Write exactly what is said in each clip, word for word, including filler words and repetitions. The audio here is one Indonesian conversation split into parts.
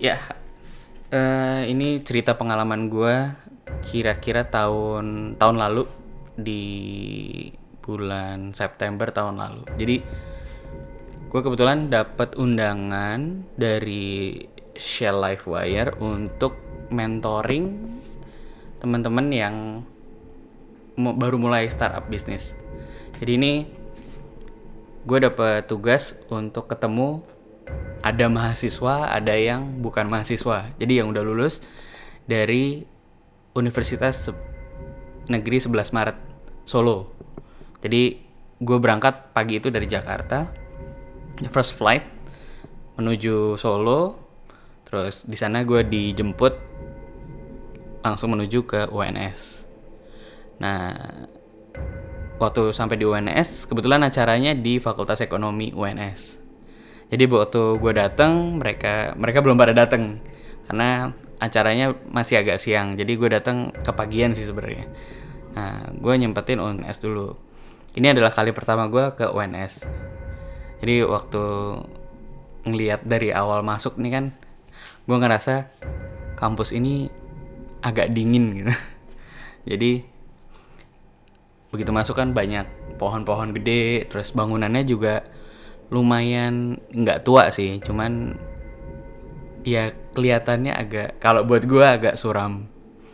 Ya, eh, ini cerita pengalaman gue kira-kira tahun tahun lalu di bulan September tahun lalu. Jadi gue kebetulan dapat undangan dari Shell Livewire untuk mentoring teman-teman yang mu- baru mulai startup bisnis. Jadi ini gue dapat tugas untuk ketemu ada mahasiswa, ada yang bukan mahasiswa. Jadi yang udah lulus dari Universitas Negeri sebelas Maret Solo. Jadi gue berangkat pagi itu dari Jakarta, first flight menuju Solo. Terus di sana gue dijemput langsung menuju ke U N S. Nah, waktu sampai di U N S, kebetulan acaranya di Fakultas Ekonomi U N S. Jadi waktu gue dateng, mereka mereka belum pada dateng karena acaranya masih agak siang. Jadi gue dateng kepagian sih sebenarnya. Nah, gue nyempetin U N S dulu. Ini adalah kali pertama gue ke U N S. Jadi waktu ngelihat dari awal masuk nih kan, gue ngerasa kampus ini agak dingin gitu. Jadi begitu masuk kan banyak pohon-pohon gede, terus bangunannya juga lumayan nggak tua sih, cuman ya kelihatannya agak, kalau buat gue agak suram.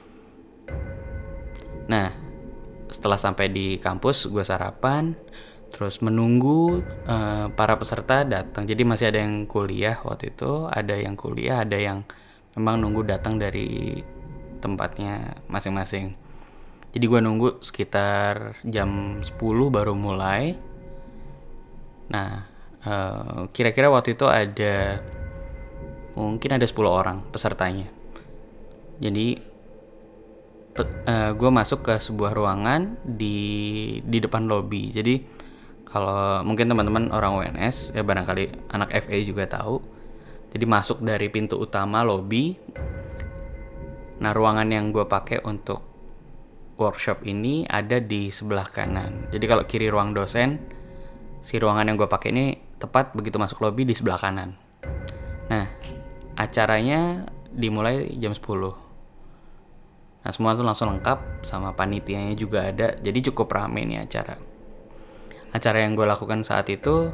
Nah, setelah sampai di kampus gue sarapan, terus menunggu uh, para peserta datang. Jadi masih ada yang kuliah waktu itu, ada yang kuliah, ada yang memang nunggu datang dari tempatnya masing-masing. Jadi gue nunggu sekitar jam sepuluh baru mulai. Nah, uh, kira-kira waktu itu ada mungkin ada sepuluh orang pesertanya. Jadi pe- uh, gue masuk ke sebuah ruangan di di depan lobi. Jadi kalau mungkin teman-teman orang U N S ya barangkali anak F A juga tahu. Jadi masuk dari pintu utama lobi. Nah, ruangan yang gue pakai untuk workshop ini ada di sebelah kanan. Jadi kalau kiri ruang dosen, si ruangan yang gue pakai ini tepat begitu masuk lobi di sebelah kanan. Nah, acaranya dimulai jam sepuluh. Nah, semua tuh langsung lengkap, sama panitianya juga ada. Jadi cukup rame nih acara. Acara yang gue lakukan saat itu,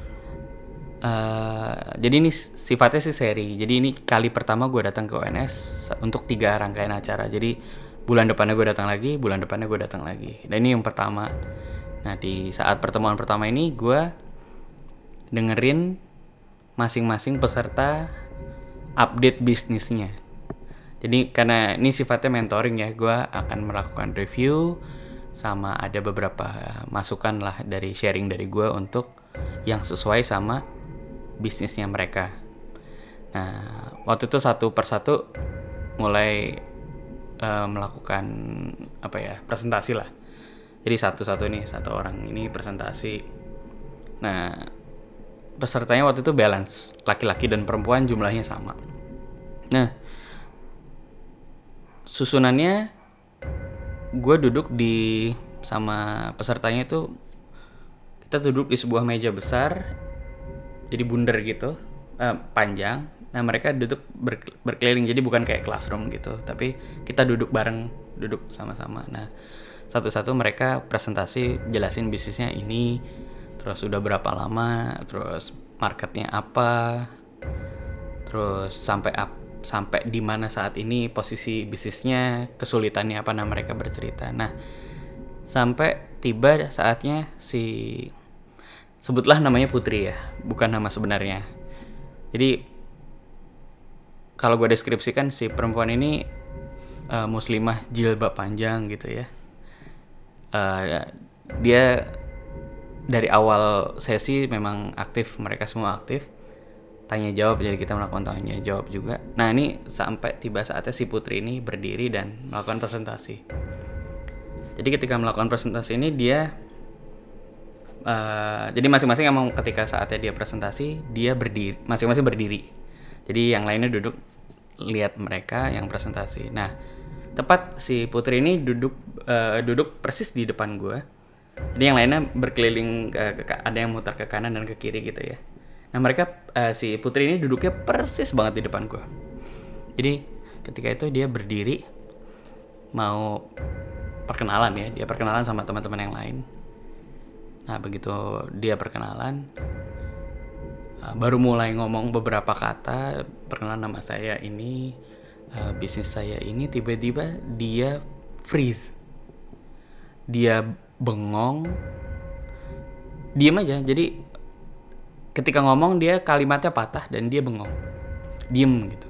uh, jadi ini sifatnya sih seri. Jadi ini kali pertama gue datang ke U N S untuk tiga rangkaian acara. Jadi bulan depannya gue datang lagi, bulan depannya gue datang lagi. Dan ini yang pertama. Nah, di saat pertemuan pertama ini gue dengerin masing-masing peserta update bisnisnya. Jadi karena ini sifatnya mentoring ya, gue akan melakukan review sama ada beberapa masukan lah dari sharing dari gue untuk yang sesuai sama bisnisnya mereka. Nah, waktu itu satu persatu mulai uh, melakukan apa ya, presentasi lah. Jadi satu-satu nih, satu orang ini presentasi. Nah, pesertanya waktu itu balance, laki-laki dan perempuan jumlahnya sama. Nah, susunannya gue duduk di sama pesertanya itu, kita duduk di sebuah meja besar, jadi bundar gitu, eh, panjang. Nah, mereka duduk ber- berkeliling, jadi bukan kayak classroom gitu, tapi kita duduk bareng, duduk sama-sama. Nah, satu-satu mereka presentasi, jelasin bisnisnya ini, terus udah berapa lama, terus marketnya apa, terus sampai up, sampai di mana saat ini posisi bisnisnya, kesulitannya apa. Nah, mereka bercerita. Nah, sampai tiba saatnya si, sebutlah namanya Putri ya, bukan nama sebenarnya. Jadi kalau gue deskripsikan, si perempuan ini uh, muslimah jilbab panjang gitu ya. Uh, dia dari awal sesi memang aktif, mereka semua aktif, tanya jawab, jadi kita melakukan tanya jawab juga. Nah, ini sampai tiba saatnya si Putri ini berdiri dan melakukan presentasi. Jadi ketika melakukan presentasi ini dia uh, jadi masing-masing emang ketika saatnya dia presentasi, dia berdiri, masing-masing berdiri. Jadi yang lainnya duduk lihat mereka yang presentasi. Nah, tepat si Putri ini duduk uh, duduk persis di depan gue. Jadi yang lainnya berkeliling ke, ke, ada yang muter ke kanan dan ke kiri gitu ya. Nah mereka uh, si Putri ini duduknya persis banget di depan gue. Jadi ketika itu dia berdiri mau perkenalan ya, dia perkenalan sama teman-teman yang lain. Nah begitu dia perkenalan, uh, baru mulai ngomong beberapa kata, perkenalan nama saya ini, uh, bisnis saya ini, tiba-tiba dia freeze. Dia bengong, diem aja. Jadi ketika ngomong dia kalimatnya patah dan dia bengong, diem gitu.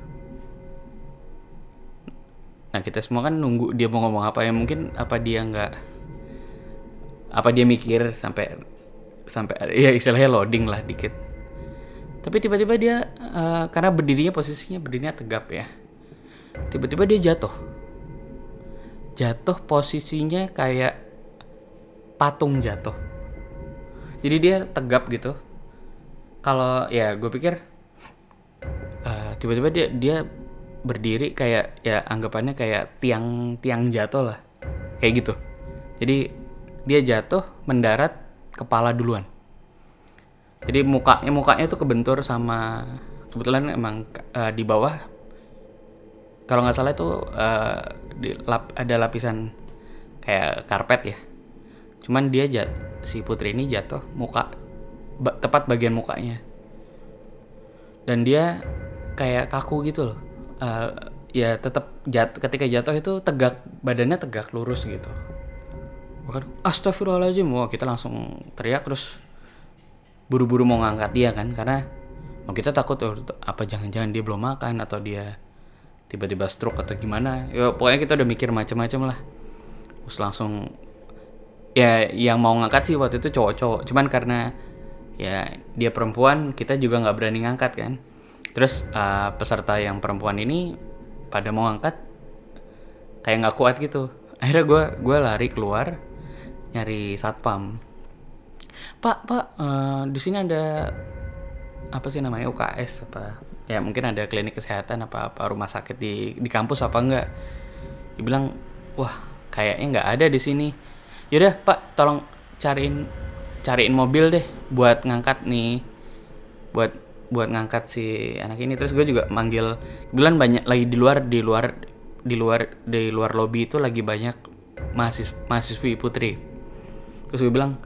Nah kita semua kan nunggu dia mau ngomong apa ya, mungkin apa dia nggak, apa dia mikir sampai sampai ya istilahnya loading lah dikit. Tapi tiba-tiba dia uh, karena berdirinya posisinya berdirinya tegap ya, tiba-tiba dia jatuh, jatuh posisinya kayak patung jatuh. Jadi dia tegap gitu. Kalau ya gue pikir uh, tiba-tiba dia dia berdiri kayak ya anggapannya kayak tiang tiang jatuh lah, kayak gitu. Jadi dia jatuh mendarat kepala duluan. Jadi mukanya mukanya tuh kebentur sama, kebetulan emang uh, di bawah kalau nggak salah itu uh, di lap, ada lapisan kayak karpet ya. Cuman dia jat, si Putri ini jatuh muka ba, tepat bagian mukanya. Dan dia kayak kaku gitu loh. Uh, ya tetap jat, ketika jatuh itu tegak, badannya tegak lurus gitu. Bahkan astagfirullahaladzim, wah kita langsung teriak terus buru-buru mau ngangkat dia kan, karena oh, kita takut oh, apa jangan-jangan dia belum makan atau dia tiba-tiba stroke atau gimana. Ya pokoknya kita udah mikir macam-macam lah. Terus langsung ya yang mau ngangkat sih waktu itu cowok-cowok, cuman karena ya dia perempuan kita juga nggak berani ngangkat kan. Terus uh, peserta yang perempuan ini pada mau ngangkat kayak nggak kuat gitu. Akhirnya gue gue lari keluar nyari satpam. Pak pak uh, di sini ada apa sih namanya U K S apa ya, mungkin ada klinik kesehatan apa apa rumah sakit di di kampus apa enggak. Dia bilang wah kayaknya nggak ada di sini. Yaudah pak tolong cariin cariin mobil deh buat ngangkat nih, buat buat ngangkat si anak ini. Terus gue juga manggil, kebetulan banyak lagi di luar di luar di luar di luar lobi itu lagi banyak mahasiswa mahasiswi Putri. Terus gue bilang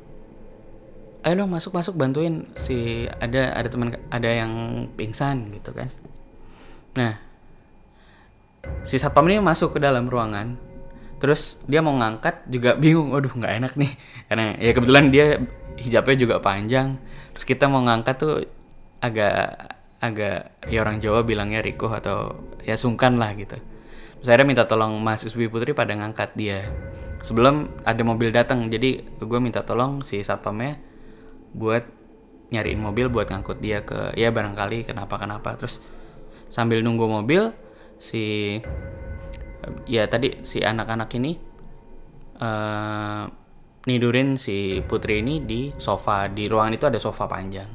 ayo dong masuk masuk bantuin si ada ada teman ada yang pingsan gitu kan. Nah si satpam ini masuk ke dalam ruangan. Terus dia mau ngangkat juga bingung, waduh nggak enak nih, karena ya kebetulan dia hijabnya juga panjang. Terus kita mau ngangkat tuh agak agak ya orang Jawa bilangnya rikuh atau ya sungkan lah gitu. Terus akhirnya minta tolong mahasiswi Putri pada ngangkat dia sebelum ada mobil datang. Jadi gue minta tolong si satpamnya buat nyariin mobil buat ngangkut dia ke ya barangkali kenapa-kenapa. Terus sambil nunggu mobil si ya tadi si anak-anak ini uh, nidurin si Putri ini di sofa. Di ruangan itu ada sofa panjang.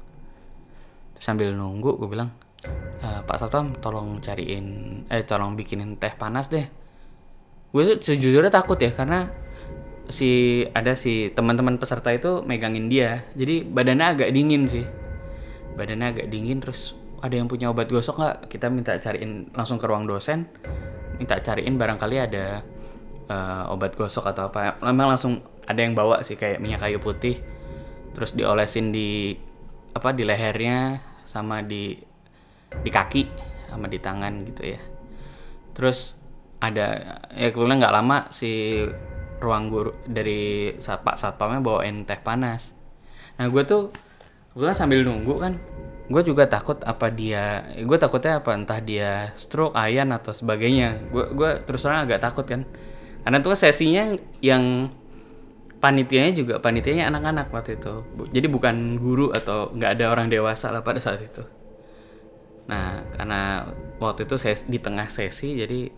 Sambil nunggu gue bilang e, Pak Satpam tolong cariin eh tolong bikinin teh panas deh. Gue sejujurnya takut ya, karena si ada si teman-teman peserta itu megangin dia, jadi badannya agak dingin sih badannya agak dingin. Terus ada yang punya obat gosok nggak? Kita minta cariin langsung ke ruang dosen, minta cariin barangkali ada uh, obat gosok atau apa. Memang langsung ada yang bawa sih kayak minyak kayu putih, terus diolesin di apa di lehernya sama di di kaki sama di tangan gitu ya. Terus ada ya kebetulan nggak lama si ruang guru dari Pak Satpamnya bawain teh panas. Nah gue tuh kebetulan sambil nunggu kan, gue juga takut apa dia, gue takutnya apa entah dia stroke, ayan atau sebagainya. Gue gue terus terang agak takut kan, karena tuh sesinya yang panitianya juga panitianya anak-anak waktu itu, jadi bukan guru atau nggak ada orang dewasa lah pada saat itu. Nah karena waktu itu ses, di tengah sesi, jadi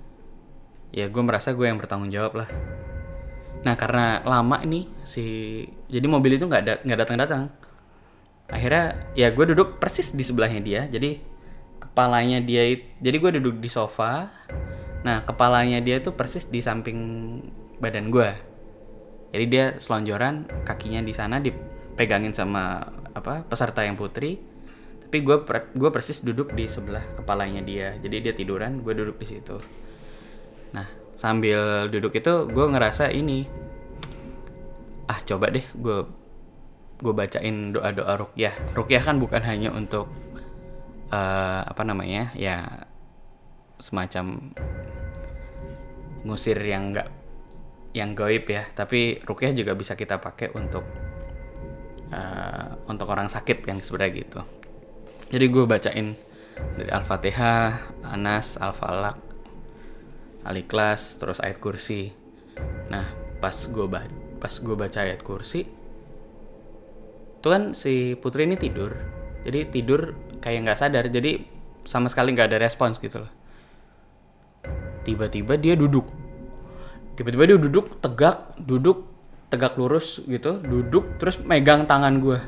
ya gue merasa gue yang bertanggung jawab lah. Nah karena lama ini si jadi mobil itu nggak da, nggak datang-datang. Akhirnya ya gue duduk persis di sebelahnya dia, jadi kepalanya dia jadi gue duduk di sofa. Nah kepalanya dia itu persis di samping badan gue. Jadi dia selonjoran, kakinya di sana dipegangin sama apa peserta yang putri, tapi gue gue persis duduk di sebelah kepalanya dia, jadi dia tiduran, gue duduk di situ. Nah sambil duduk itu gue ngerasa ini, ah coba deh gue gue bacain doa-doa ruqyah. Ruqyah kan bukan hanya untuk uh, apa namanya ya semacam ngusir yang enggak yang gaib ya, tapi ruqyah juga bisa kita pakai untuk uh, untuk orang sakit yang sebenarnya gitu. Jadi gue bacain dari Al-Fatihah, Anas, Al-Falaq, Al-Ikhlas, terus ayat kursi. Nah pas gue baca pas gue baca ayat kursi itu kan si putri ini tidur, jadi tidur kayak nggak sadar, jadi sama sekali nggak ada respons gitu loh. Tiba-tiba dia duduk tiba-tiba dia duduk tegak duduk tegak lurus gitu, duduk terus megang tangan gue,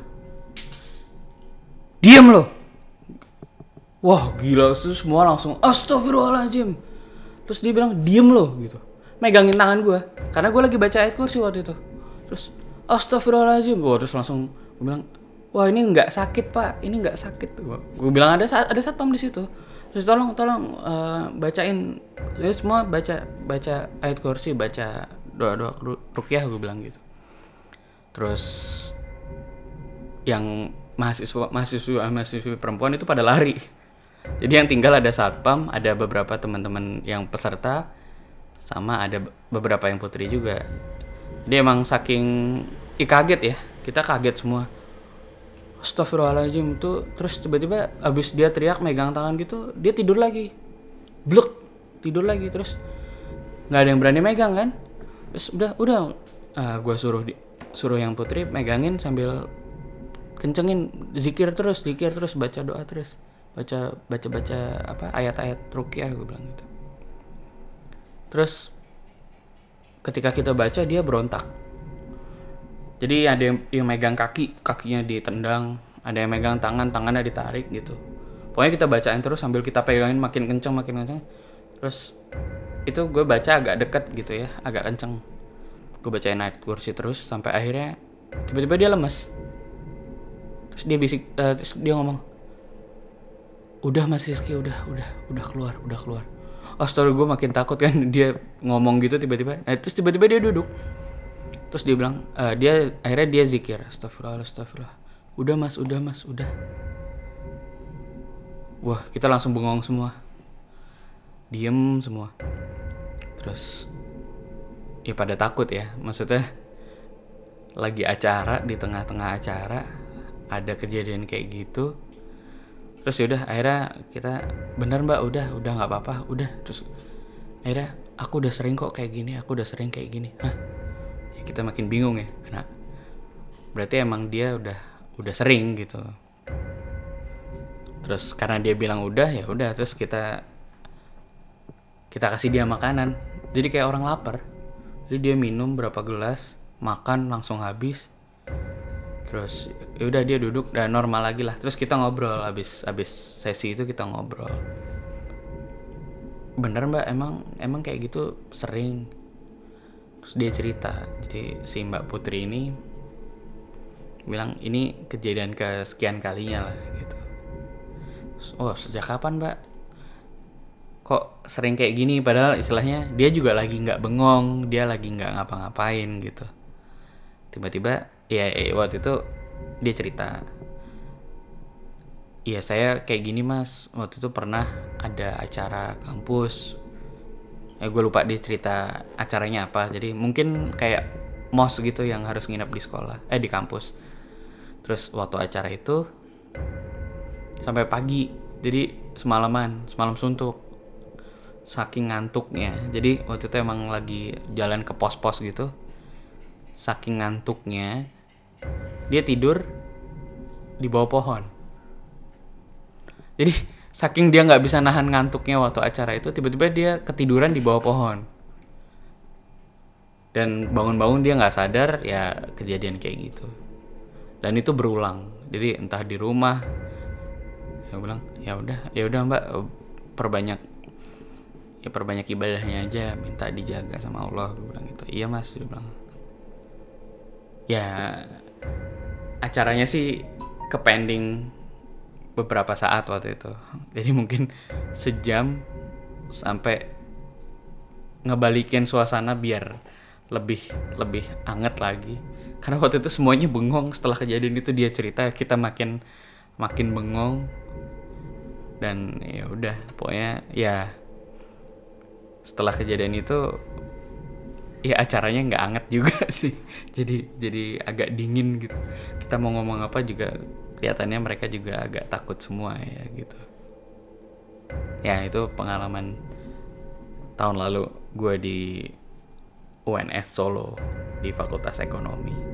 diam lo. Wah gila, terus semua langsung astagfirullahaladzim. Terus dia bilang diem lo gitu, megangin tangan gue karena gue lagi baca ayat kursi waktu itu. Terus astagfirullahaladzim, gue terus langsung gue bilang, wah ini nggak sakit pak, ini nggak sakit. Gue bilang ada ada satpam di situ. Terus tolong tolong uh, bacain, ya semua baca baca ayat kursi, baca doa doa ruqyah, gue bilang gitu. Terus yang mahasiswa mahasiswa mahasiswa perempuan itu pada lari. Jadi yang tinggal ada satpam, ada beberapa teman-teman yang peserta, sama ada beberapa yang putri juga. Jadi emang saking ih, kaget ya, kita kaget semua. Astagfirullahaladzim tuh. Terus tiba-tiba abis dia teriak megang tangan gitu, dia tidur lagi, blek, tidur lagi. Terus nggak ada yang berani megang kan. Terus udah udah uh, gue suruh di, suruh yang putri megangin sambil kencengin zikir terus, zikir terus, baca doa terus, baca baca baca apa ayat-ayat ruqyah, gue bilang gitu. Terus ketika kita baca dia berontak. Jadi ada yang, yang megang kaki, kakinya ditendang, ada yang megang tangan, tangannya ditarik gitu. Pokoknya kita bacain terus sambil kita pegangin makin kenceng, makin kenceng. Terus itu gue baca agak deket gitu ya, agak kenceng. Gue bacain ayat kursi terus sampai akhirnya tiba-tiba dia lemes. Terus dia bisik, uh, terus dia ngomong, udah Mas Rizky, udah, udah, udah keluar, udah keluar. Astaga, gue makin takut kan dia ngomong gitu tiba-tiba. Nah, terus tiba-tiba dia duduk. Terus dia bilang, uh, dia akhirnya dia zikir, astagfirullah, astagfirullah. Udah mas, udah mas, udah. Wah, kita langsung bengong semua, diem semua. Terus, ya pada takut ya, maksudnya lagi acara, di tengah-tengah acara ada kejadian kayak gitu. Terus yaudah, akhirnya kita, bener mbak, udah, udah nggak apa-apa, udah. Terus akhirnya, aku udah sering kok kayak gini, aku udah sering kayak gini. Hah? Kita makin bingung ya, karena berarti emang dia udah udah sering gitu. Terus karena dia bilang udah, ya udah, terus kita kita kasih dia makanan. Jadi kayak orang lapar. Jadi dia minum berapa gelas, makan langsung habis. Terus ya udah dia duduk dan normal lagi lah. Terus kita ngobrol, abis abis sesi itu kita ngobrol. Bener mbak, emang emang kayak gitu sering. Terus dia cerita, jadi si Mbak Putri ini bilang ini kejadian kesekian kalinya lah gitu. Terus, oh sejak kapan mbak? Kok sering kayak gini? Padahal istilahnya dia juga lagi nggak bengong, dia lagi nggak ngapa-ngapain gitu. Tiba-tiba, ya, ya waktu itu dia cerita, iya saya kayak gini mas, waktu itu pernah ada acara kampus. Eh gue lupa dia cerita acaranya apa. Jadi mungkin kayak mos gitu yang harus nginep di sekolah, eh di kampus. Terus waktu acara itu sampai pagi, jadi semalaman, semalam suntuk, saking ngantuknya. Jadi waktu itu emang lagi jalan ke pos-pos gitu, saking ngantuknya dia tidur di bawah pohon. Jadi saking dia nggak bisa nahan ngantuknya waktu acara itu, tiba-tiba dia ketiduran di bawah pohon. Dan bangun-bangun dia nggak sadar, ya kejadian kayak gitu. Dan itu berulang. Jadi entah di rumah, ya bilang, ya udah, ya udah mbak, perbanyak, ya perbanyak ibadahnya aja, minta dijaga sama Allah. Gue bilang gitu. Iya mas, dia bilang. Ya acaranya sih ke pending beberapa saat waktu itu. Jadi mungkin sejam sampai ngebalikin suasana biar lebih lebih anget lagi. Karena waktu itu semuanya bengong setelah kejadian itu, dia cerita, kita makin makin bengong. Dan ya udah, pokoknya ya setelah kejadian itu ya acaranya nggak anget juga sih. Jadi jadi agak dingin gitu. Kita mau ngomong apa juga kelihatannya mereka juga agak takut semua ya gitu. Ya itu pengalaman tahun lalu gue di U N S Solo di Fakultas Ekonomi.